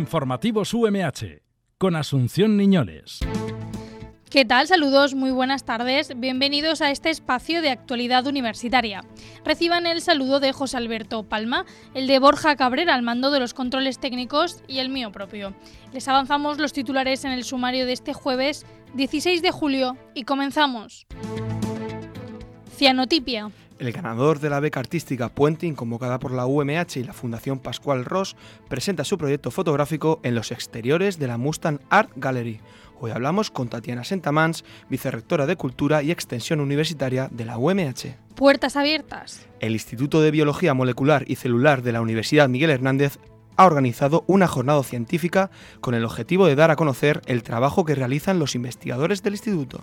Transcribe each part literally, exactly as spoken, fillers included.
Informativos U M H, con Asunción Niñoles. ¿Qué tal? Saludos, muy buenas tardes. Bienvenidos a este espacio de actualidad universitaria. Reciban el saludo de José Alberto Palma, el de Borja Cabrera al mando de los controles técnicos y el mío propio. Les avanzamos los titulares en el sumario de este jueves dieciséis de julio y comenzamos. Cianotipia. El ganador de la beca artística Puenting, convocada por la U M H y la Fundación Pascual Ros, presenta su proyecto fotográfico en los exteriores de la Mustang Art Gallery. Hoy hablamos con Tatiana Sentamans, vicerrectora de Cultura y Extensión Universitaria de la U M H. Puertas abiertas. El Instituto de Biología Molecular y Celular de la Universidad Miguel Hernández ha organizado una jornada científica con el objetivo de dar a conocer el trabajo que realizan los investigadores del instituto.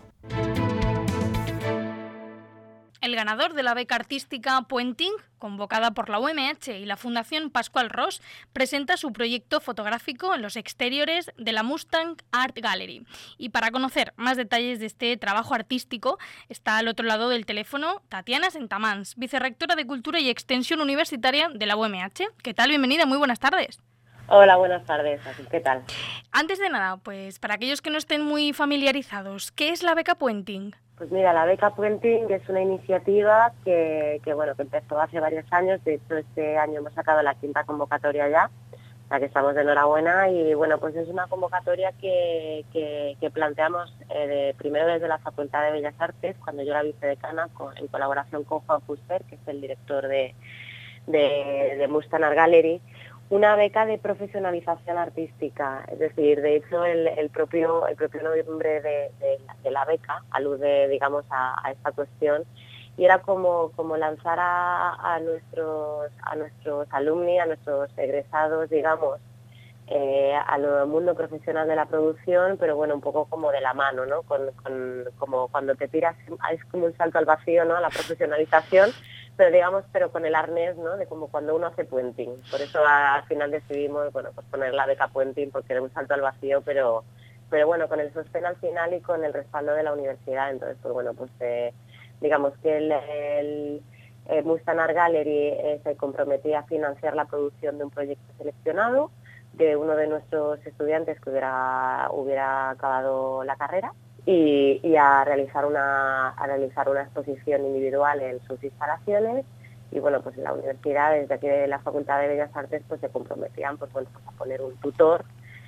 El ganador de la beca artística Puenting, convocada por la U M H y la Fundación Pascual Ros, presenta su proyecto fotográfico en los exteriores de la Mustang Art Gallery. Y para conocer más detalles de este trabajo artístico, está al otro lado del teléfono Tatiana Sentamans, vicerrectora de Cultura y Extensión Universitaria de la U M H. ¿Qué tal? Bienvenida, muy buenas tardes. Hola, buenas tardes. ¿Qué tal? Antes de nada, pues para aquellos que no estén muy familiarizados, ¿qué es la beca Puenting? Pues mira, la beca Puenting es una iniciativa que, que bueno que empezó hace varios años. De hecho, este año hemos sacado la quinta convocatoria ya, la que estamos de enhorabuena. Y bueno, pues es una convocatoria que, que, que planteamos eh, de, primero desde la Facultad de Bellas Artes, cuando yo era vicedecana, con, en colaboración con Juan Fuster, que es el director de, de, de Mustang Art Gallery, una beca de profesionalización artística. Es decir, de hecho el, el propio el propio nombre de, de, de la beca alude, digamos, a, a esta cuestión, y era como como lanzar a, a nuestros a nuestros alumni, a nuestros egresados, digamos, eh, al mundo profesional de la producción, pero bueno, un poco como de la mano, ¿no? Con, con, como cuando te tiras, es como un salto al vacío, ¿no? A la profesionalización, pero digamos, pero con el arnés, ¿no? De como cuando uno hace puenting. Por eso a, al final decidimos, bueno, pues poner la beca Puenting, porque era un salto al vacío, pero pero bueno, con el sostén al final y con el respaldo de la universidad. Entonces, pues bueno, pues eh, digamos que el, el, el Mustang Art Gallery eh, se comprometía a financiar la producción de un proyecto seleccionado de uno de nuestros estudiantes que hubiera hubiera acabado la carrera, y, y a realizar una a realizar una exposición individual en sus instalaciones. Y bueno, pues la universidad, desde aquí de la Facultad de Bellas Artes, pues se comprometían, pues bueno, pues a poner un tutor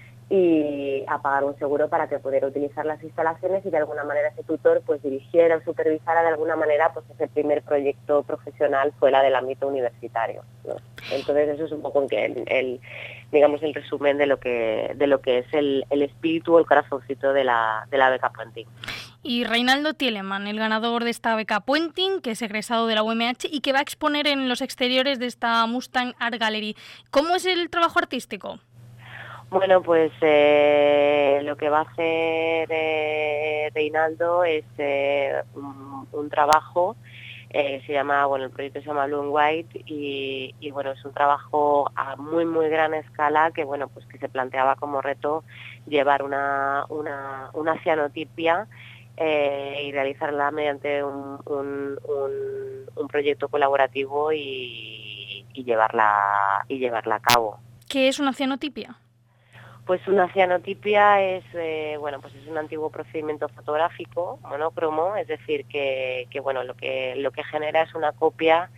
y a pagar un seguro para que pudiera utilizar las instalaciones, y de alguna manera ese tutor pues dirigiera o supervisara de alguna manera pues ese primer proyecto profesional fuera del ámbito universitario, ¿no? Entonces eso es un poco el, el digamos el resumen de lo que de lo que es el, el espíritu o el corazoncito de la de la beca Puenting. Y Reinaldo Tieleman, el ganador de esta beca Puenting, que es egresado de la U M H y que va a exponer en los exteriores de esta Mustang Art Gallery. ¿Cómo es el trabajo artístico? Bueno, pues eh, lo que va a hacer eh, Reinaldo es eh, un, un trabajo, eh, se llama, bueno, el proyecto se llama Blue and White, y, y bueno, es un trabajo a muy muy gran escala que bueno, pues que se planteaba como reto llevar una una, una cianotipia eh, y realizarla mediante un, un, un, un proyecto colaborativo y, y llevarla y llevarla a cabo. ¿Qué es una cianotipia? Pues una cianotipia es eh, bueno, pues es un antiguo procedimiento fotográfico monócromo, es decir, que, que bueno, lo que lo que genera es una copia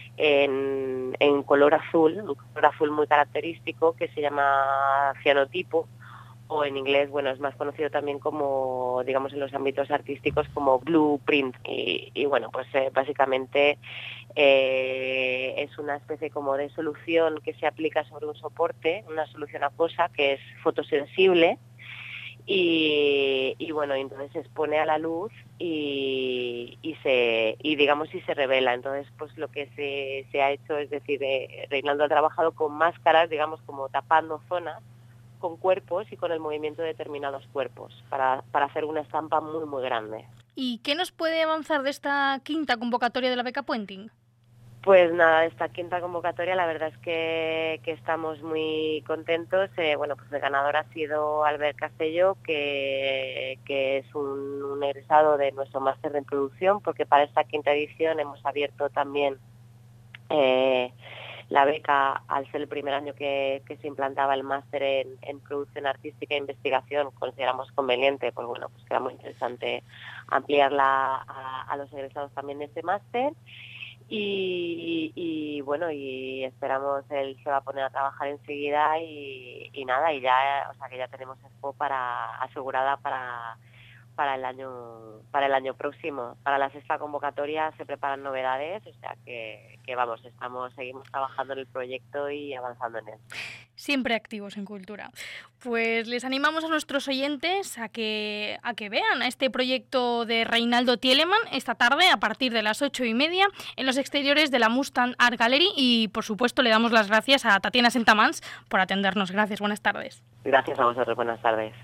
en, en color azul, un color azul muy característico que se llama cianotipo, o en inglés, bueno, es más conocido también como, digamos, en los ámbitos artísticos como blueprint. Y, y bueno, pues eh, básicamente eh, es una especie como de solución que se aplica sobre un soporte, una solución acuosa que es fotosensible, y, y bueno, entonces se expone a la luz y, y se y digamos y se revela. Entonces, pues lo que se, se ha hecho, es decir, eh, Reinaldo ha trabajado con máscaras, digamos, como tapando zonas con cuerpos y con el movimiento de determinados cuerpos para, para hacer una estampa muy muy grande. ¿Y qué nos puede avanzar de esta quinta convocatoria de la beca Puenting? Pues nada, esta quinta convocatoria la verdad es que, que estamos muy contentos. Eh, bueno, pues el ganador ha sido Albert Castelló, que, que es un, un egresado de nuestro máster de producción, porque para esta quinta edición hemos abierto también eh, la beca, al ser el primer año que, que se implantaba el máster en, en producción artística e investigación, consideramos conveniente, pues bueno, pues que era muy interesante ampliarla a, a los egresados también de este máster. Y, y bueno, y esperamos, él se va a poner a trabajar enseguida y, y nada, y ya, o sea que ya tenemos expo para asegurada para para el año para el año próximo. Para la sexta convocatoria se preparan novedades, o sea que, que vamos, estamos seguimos trabajando en el proyecto y avanzando en él. Siempre activos en cultura. Pues les animamos a nuestros oyentes a que a que vean este proyecto de Reinaldo Tielemann esta tarde a partir de las ocho y media en los exteriores de la Mustang Art Gallery, y por supuesto le damos las gracias a Tatiana Sentamans por atendernos. Gracias, buenas tardes. Gracias a vosotros, buenas tardes.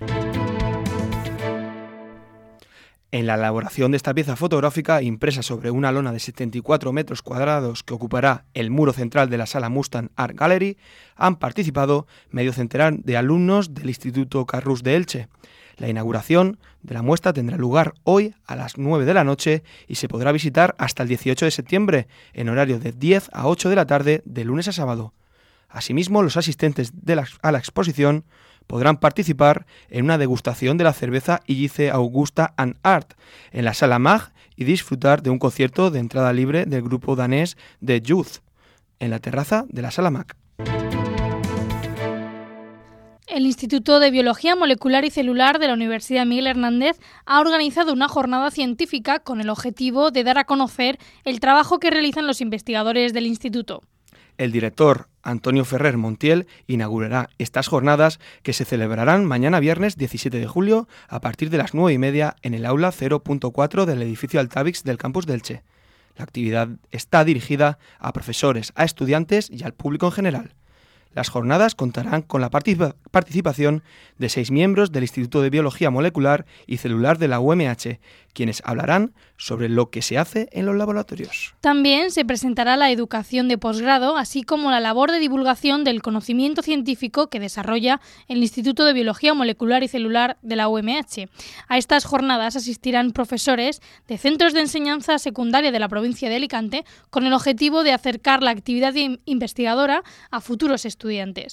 En la elaboración de esta pieza fotográfica, impresa sobre una lona de setenta y cuatro metros cuadrados que ocupará el muro central de la sala Mustang Art Gallery, han participado medio centenar de alumnos del Instituto Carrús de Elche. La inauguración de la muestra tendrá lugar hoy a las nueve de la noche y se podrá visitar hasta el dieciocho de septiembre, en horario de diez a ocho de la tarde, de lunes a sábado. Asimismo, los asistentes de la, a la exposición podrán participar en una degustación de la cerveza Illice Augusta and Art en la Sala Mag y disfrutar de un concierto de entrada libre del grupo danés The Youth en la terraza de la Sala Mag. El Instituto de Biología Molecular y Celular de la Universidad Miguel Hernández ha organizado una jornada científica con el objetivo de dar a conocer el trabajo que realizan los investigadores del instituto. El director Antonio Ferrer Montiel inaugurará estas jornadas, que se celebrarán mañana viernes diecisiete de julio a partir de las nueve y media en el aula cero punto cuatro del edificio Altavix del campus de Elche. La actividad está dirigida a profesores, a estudiantes y al público en general. Las jornadas contarán con la participa- participación de seis miembros del Instituto de Biología Molecular y Celular de la U M H, quienes hablarán sobre lo que se hace en los laboratorios. También se presentará la educación de posgrado, así como la labor de divulgación del conocimiento científico que desarrolla el Instituto de Biología Molecular y Celular de la U M H. A estas jornadas asistirán profesores de centros de enseñanza secundaria de la provincia de Alicante, con el objetivo de acercar la actividad investigadora a futuros estudiantes.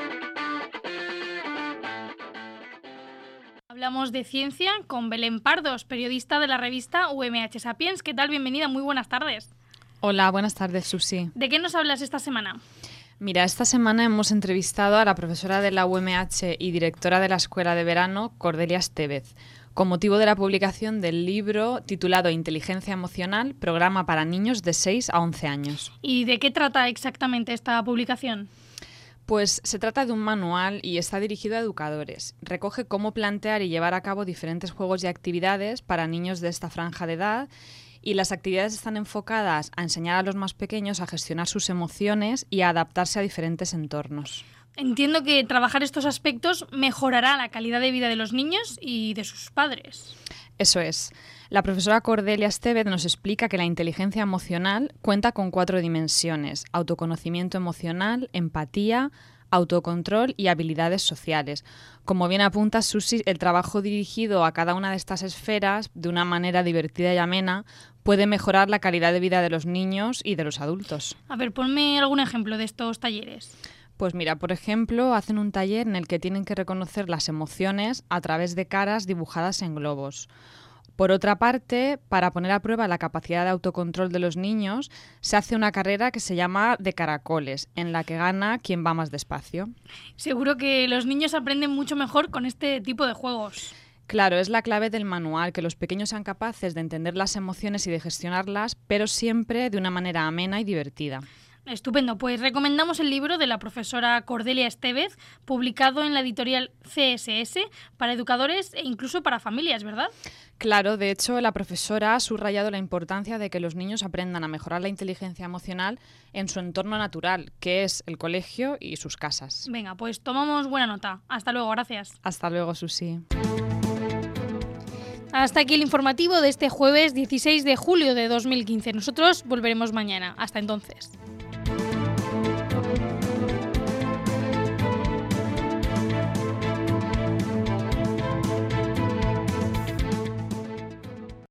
Hablamos de ciencia con Belén Pardos, periodista de la revista U M H Sapiens. ¿Qué tal? Bienvenida, muy buenas tardes. Hola, buenas tardes, Susi. ¿De qué nos hablas esta semana? Mira, esta semana hemos entrevistado a la profesora de la U M H y directora de la Escuela de Verano, Cordelia Estevez, con motivo de la publicación del libro titulado Inteligencia Emocional, programa para niños de seis a once años. ¿Y de qué trata exactamente esta publicación? Pues se trata de un manual y está dirigido a educadores. Recoge cómo plantear y llevar a cabo diferentes juegos y actividades para niños de esta franja de edad, y las actividades están enfocadas a enseñar a los más pequeños a gestionar sus emociones y a adaptarse a diferentes entornos. Entiendo que trabajar estos aspectos mejorará la calidad de vida de los niños y de sus padres. Eso es. La profesora Cordelia Estevez nos explica que la inteligencia emocional cuenta con cuatro dimensiones: autoconocimiento emocional, empatía, autocontrol y habilidades sociales. Como bien apunta Susi, el trabajo dirigido a cada una de estas esferas de una manera divertida y amena puede mejorar la calidad de vida de los niños y de los adultos. A ver, ponme algún ejemplo de estos talleres. Pues mira, por ejemplo, hacen un taller en el que tienen que reconocer las emociones a través de caras dibujadas en globos. Por otra parte, para poner a prueba la capacidad de autocontrol de los niños, se hace una carrera que se llama de caracoles, en la que gana quien va más despacio. Seguro que los niños aprenden mucho mejor con este tipo de juegos. Claro, es la clave del manual, que los pequeños sean capaces de entender las emociones y de gestionarlas, pero siempre de una manera amena y divertida. Estupendo, pues recomendamos el libro de la profesora Cordelia Estevez, publicado en la editorial C S S, para educadores e incluso para familias, ¿verdad? Claro, de hecho, la profesora ha subrayado la importancia de que los niños aprendan a mejorar la inteligencia emocional en su entorno natural, que es el colegio y sus casas. Venga, pues tomamos buena nota. Hasta luego, gracias. Hasta luego, Susi. Hasta aquí el informativo de este jueves dieciséis de julio de dos mil quince. Nosotros volveremos mañana. Hasta entonces.